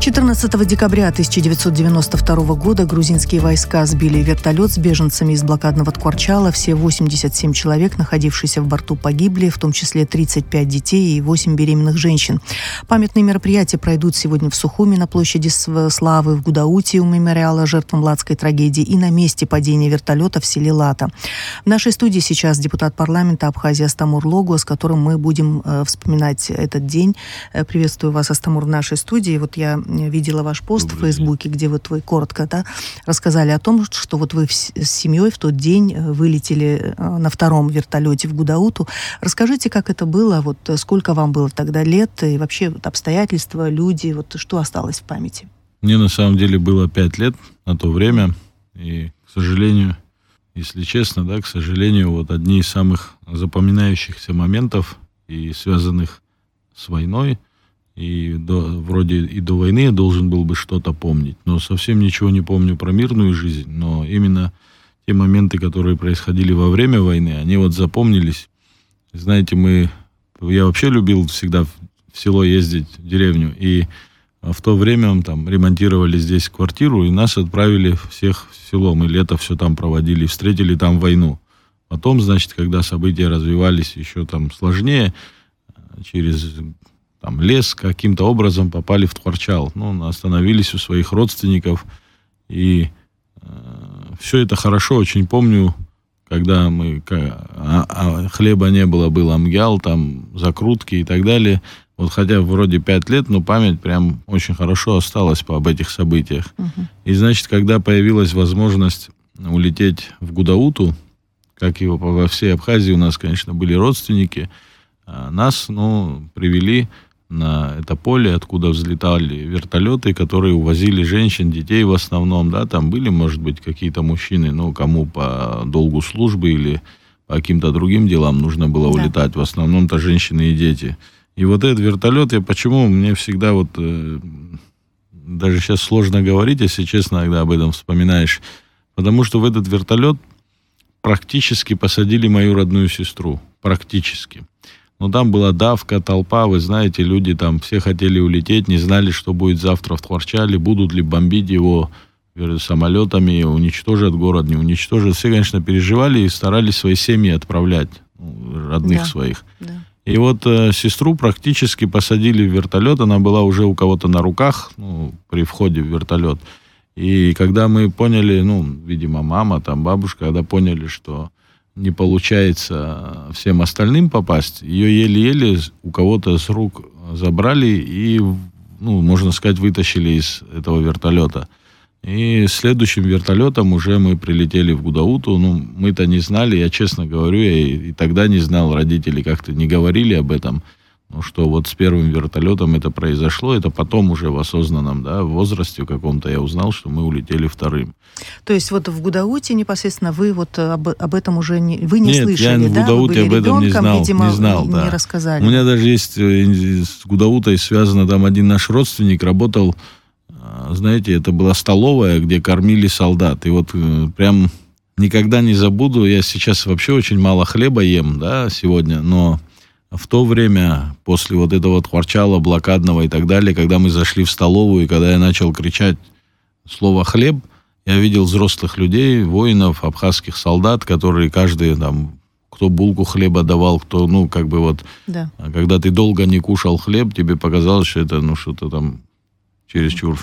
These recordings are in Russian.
14 декабря 1992 года грузинские войска сбили вертолет с беженцами из блокадного Ткварчала. Все 87 человек, находившиеся в борту, погибли, в том числе 35 детей и 8 беременных женщин. Памятные мероприятия пройдут сегодня в Сухуми на площади Славы, в Гудауте у мемориала жертвам Ладской трагедии и на месте падения вертолета в селе Лата. В нашей студии сейчас депутат парламента Абхазии Астамур Логуа, с которым мы будем вспоминать этот день. Приветствую вас, Астамур, в нашей студии. Вот я видела ваш пост в Фейсбуке, где вы коротко рассказали о том, что вот вы с семьей в тот день вылетели на втором вертолете в Гудауту. Расскажите, как это было, вот сколько вам было тогда лет, и вообще вот обстоятельства, люди, вот что осталось в памяти? Мне на самом деле было 5 лет на то время, и, к сожалению, если честно, к сожалению, вот одни из самых запоминающихся моментов и связанных с войной, и вроде и до войны я должен был бы что-то помнить, но совсем ничего не помню про мирную жизнь, но именно те моменты, которые происходили во время войны, они вот запомнились. Знаете, я вообще любил всегда в село ездить, в деревню, и в то время там ремонтировали здесь квартиру, и нас отправили всех в село, мы лето все там проводили, встретили там войну. Потом, значит, когда события развивались еще там сложнее, через лес каким-то образом попали в Ткварчал. Остановились у своих родственников. И все это хорошо очень помню, когда хлеба не было, был амгял, там закрутки и так далее. Вот хотя вроде 5 лет, но память прям очень хорошо осталась об этих событиях. И, значит, когда появилась возможность улететь в Гудауту, как и во всей Абхазии у нас, конечно, были родственники, нас, привели на это поле, откуда взлетали вертолеты, которые увозили женщин, детей в основном, там были, может быть, какие-то мужчины, кому по долгу службы или по каким-то другим делам нужно было улетать, в основном-то женщины и дети. И вот этот вертолет, мне всегда даже сейчас сложно говорить, если честно, когда об этом вспоминаешь, потому что в этот вертолет практически посадили мою родную сестру, практически. Но там была давка, толпа, вы знаете, люди там все хотели улететь, не знали, что будет завтра в Ткварчале, будут ли бомбить его самолетами, уничтожат город, не уничтожат. Все, конечно, переживали и старались свои семьи отправлять, родных своих. Да. И вот сестру практически посадили в вертолет, она была уже у кого-то на руках, при входе в вертолет. И когда мы поняли, видимо, мама, бабушка, когда поняли, что не получается всем остальным попасть, ее еле-еле у кого-то с рук забрали и, можно сказать, вытащили из этого вертолета. И следующим вертолетом уже мы прилетели в Гудауту. Мы-то не знали, я честно говорю, я и тогда не знал, родители как-то не говорили об этом, что вот с первым вертолетом это произошло, это потом уже в осознанном возрасте каком-то я узнал, что мы улетели вторым. То есть вот в Гудауте непосредственно вы вот об этом уже не слышали, Нет, я в Гудауте об этом не знал, не рассказали. У меня даже есть с Гудаутой связано, там один наш родственник работал, знаете, это была столовая, где кормили солдат, и вот прям никогда не забуду, я сейчас вообще очень мало хлеба ем, сегодня, но в то время, после вот этого Ткварчала, блокадного и так далее, когда мы зашли в столовую, и когда я начал кричать слово «хлеб», я видел взрослых людей, воинов, абхазских солдат, которые каждый кто булку хлеба давал, кто, когда ты долго не кушал хлеб, тебе показалось, что это, что-то там чересчур,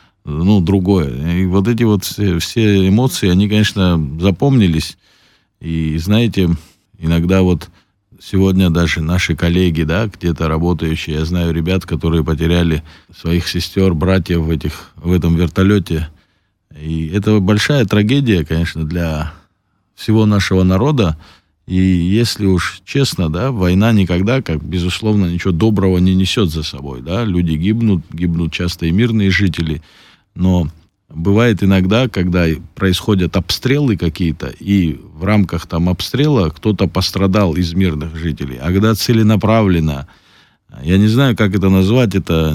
другое. И вот эти все эмоции, они, конечно, запомнились. И, знаете, иногда сегодня даже наши коллеги, где-то работающие, я знаю ребят, которые потеряли своих сестер, братьев в этом вертолете. И это большая трагедия, конечно, для всего нашего народа. И если уж честно, война никогда, безусловно, ничего доброго не несет за собой. Люди гибнут часто и мирные жители. Но бывает иногда, когда происходят обстрелы какие-то, и в рамках обстрела кто-то пострадал из мирных жителей. А когда целенаправленно, я не знаю, как это назвать, это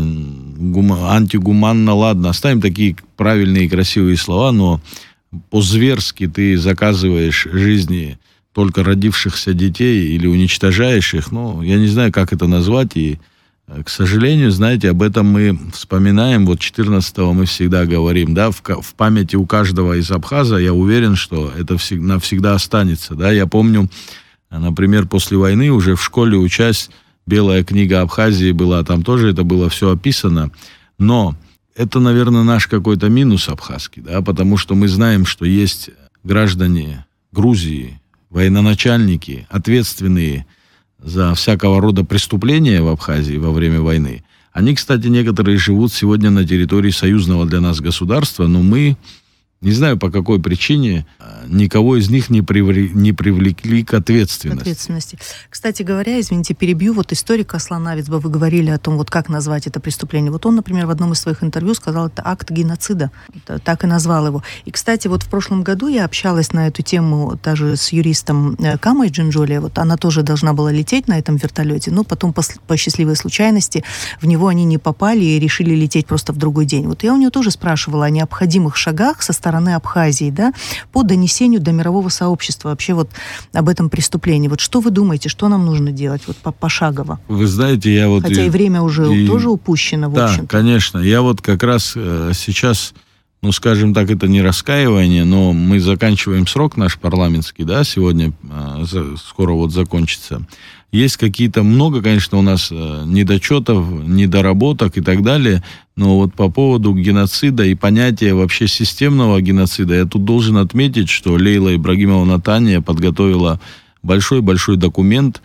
антигуманно, ладно, оставим такие правильные и красивые слова, но по-зверски ты заказываешь жизни только родившихся детей или уничтожаешь их, я не знаю, как это назвать, и К сожалению, знаете, об этом мы вспоминаем, вот 14-го мы всегда говорим, да, в памяти у каждого из абхаза, я уверен, что это навсегда останется, да, я помню, например, после войны уже в школе учась, белая книга Абхазии была, там тоже это было все описано, но это, наверное, наш какой-то минус абхазский, да, потому что мы знаем, что есть граждане Грузии, военачальники, ответственные за всякого рода преступления в Абхазии во время войны. Они, кстати, некоторые живут сегодня на территории союзного для нас государства, но мы, не знаю по какой причине, никого из них не привлекли к ответственности. Кстати говоря, извините, перебью, вот историк Аслан Авицба, вы говорили о том, вот как назвать это преступление. Вот он, например, в одном из своих интервью сказал, это акт геноцида, так и назвал его. И, кстати, вот в прошлом году я общалась на эту тему даже с юристом Камой Джинджоли, вот она тоже должна была лететь на этом вертолете, но потом по счастливой случайности в него они не попали и решили лететь просто в другой день. Вот я у нее тоже спрашивала о необходимых шагах со стороны Абхазии, да, по донесению до мирового сообщества вообще вот об этом преступлении. Вот что вы думаете, что нам нужно делать вот пошагово? Вы знаете, я вот... Хотя и время уже тоже упущено, в общем-то. Да, конечно. Я вот как раз сейчас, ну, скажем так, это не раскаивание, но мы заканчиваем срок наш парламентский, да, сегодня скоро вот закончится. Есть какие-то, много, конечно, у нас недочетов, недоработок и так далее, но вот по поводу геноцида и понятия вообще системного геноцида, я тут должен отметить, что Лейла Ибрагимовна Таня подготовила большой-большой документ,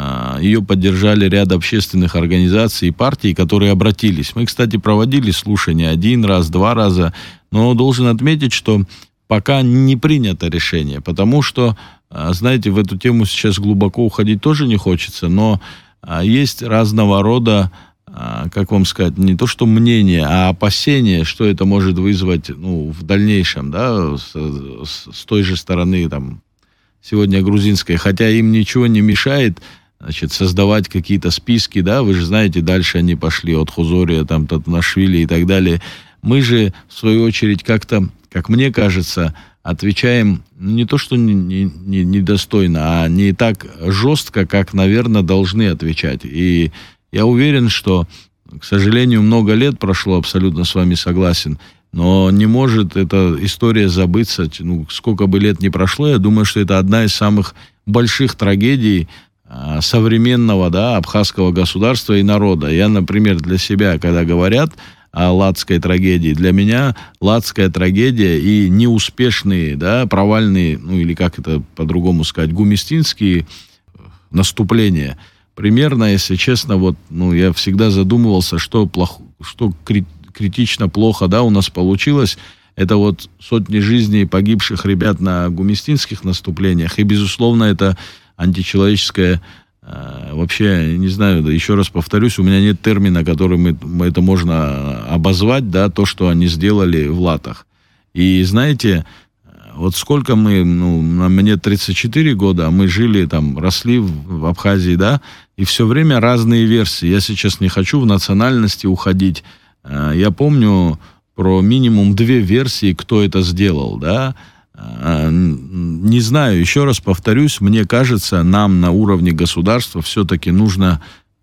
ее поддержали ряд общественных организаций и партий, которые обратились. Мы, кстати, проводили слушания 1 раз, 2 раза, но должен отметить, что пока не принято решение, потому что, знаете, в эту тему сейчас глубоко уходить тоже не хочется, но есть разного рода, как вам сказать, не то что мнение, а опасения, что это может вызвать, ну, в дальнейшем, да, с той же стороны, там, сегодня грузинской, хотя им ничего не мешает, значит, создавать какие-то списки, да, вы же знаете, дальше они пошли от Хузория, там, Татнашвили и так далее. Мы же, в свою очередь, как-то, как мне кажется, отвечаем не то, что недостойно, а не так жестко, как, наверное, должны отвечать. И я уверен, что, к сожалению, много лет прошло, абсолютно с вами согласен, но не может эта история забыться, ну, сколько бы лет ни прошло, я думаю, что это одна из самых больших трагедий современного, да, абхазского государства и народа. Я, например, для себя, когда говорят о ладской трагедии, для меня ладская трагедия и неуспешные, да, провальные, ну или как это по-другому сказать, гумистинские наступления. Примерно, если честно, вот, ну, я всегда задумывался, что критично плохо, да, у нас получилось. Это вот сотни жизней погибших ребят на гумистинских наступлениях. И, безусловно, это античеловеческое, вообще, не знаю, да, еще раз повторюсь, у меня нет термина, которым это можно обозвать, да, то, что они сделали в Латах. И, знаете, вот сколько мы, ну, мне 34 года, а мы жили там, росли в Абхазии, да, и все время разные версии. Я сейчас не хочу в национальности уходить. Я помню про минимум 2 версии, кто это сделал, да. Не знаю, еще раз повторюсь, мне кажется, нам на уровне государства все-таки нужно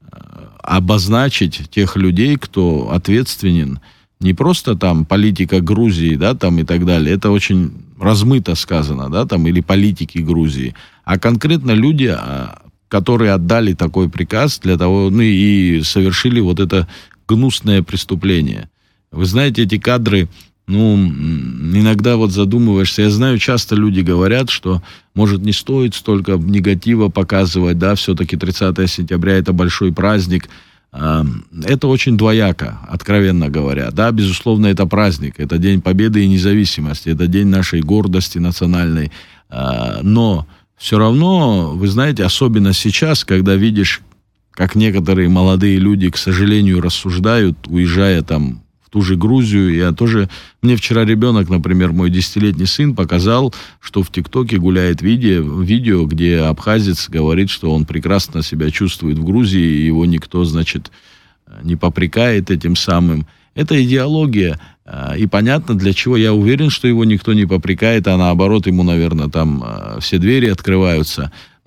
обозначить тех людей, кто ответственен. Не просто там политика Грузии, да, там и так далее, это очень размыто сказано, да, там, или политики Грузии, а конкретно люди, которые отдали такой приказ для того, ну, и совершили вот это гнусное преступление. Вы знаете, эти кадры, ну, иногда вот задумываешься, я знаю, часто люди говорят, что, может, не стоит столько негатива показывать, да, все-таки 30 сентября это большой праздник. Это очень двояко, откровенно говоря. Да, безусловно, это праздник, это День Победы и Независимости, это день нашей гордости национальной. Но все равно, вы знаете, особенно сейчас, когда видишь, как некоторые молодые люди, к сожалению, рассуждают, уезжая там в ту же Грузию. Я тоже... Мне вчера ребенок, например, мой 10-летний сын показал, что в ТикТоке гуляет видео, где абхазец говорит, что он прекрасно себя чувствует в Грузии, и его никто, значит, не попрекает этим самым. Это идеология. И понятно, для чего. Я уверен, что его никто не попрекает, а наоборот, ему, наверное, там все двери открываются.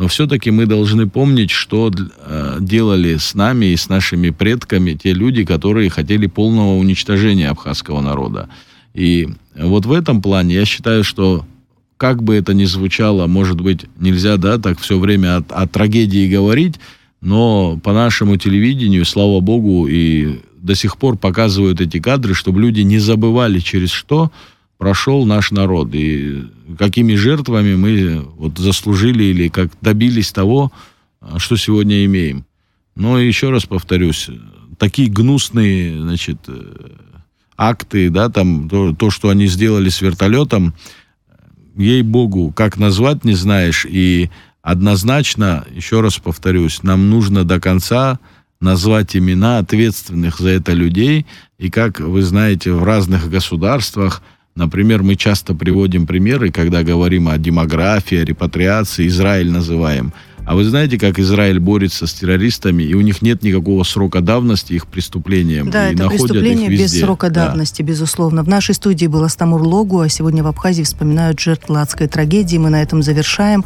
но все-таки мы должны помнить, что делали с нами и с нашими предками те люди, которые хотели полного уничтожения абхазского народа. И вот в этом плане я считаю, что как бы это ни звучало, может быть, нельзя, да, так все время о трагедии говорить, но по нашему телевидению, слава богу, и до сих пор показывают эти кадры, чтобы люди не забывали, через что прошел наш народ, и какими жертвами мы вот заслужили или как добились того, что сегодня имеем. Но еще раз повторюсь, такие гнусные, значит, акты, да, там, то, что они сделали с вертолетом, ей-богу, как назвать не знаешь, и однозначно, еще раз повторюсь, нам нужно до конца назвать имена ответственных за это людей, и как вы знаете, в разных государствах, например, мы часто приводим примеры, когда говорим о демографии, о репатриации, Израиль называем. А вы знаете, как Израиль борется с террористами, и у них нет никакого срока давности их преступлениям. Да, и это преступление без срока давности, безусловно. В нашей студии был Астамур Логу, а сегодня в Абхазии вспоминают жертв Ладской трагедии. Мы на этом завершаем.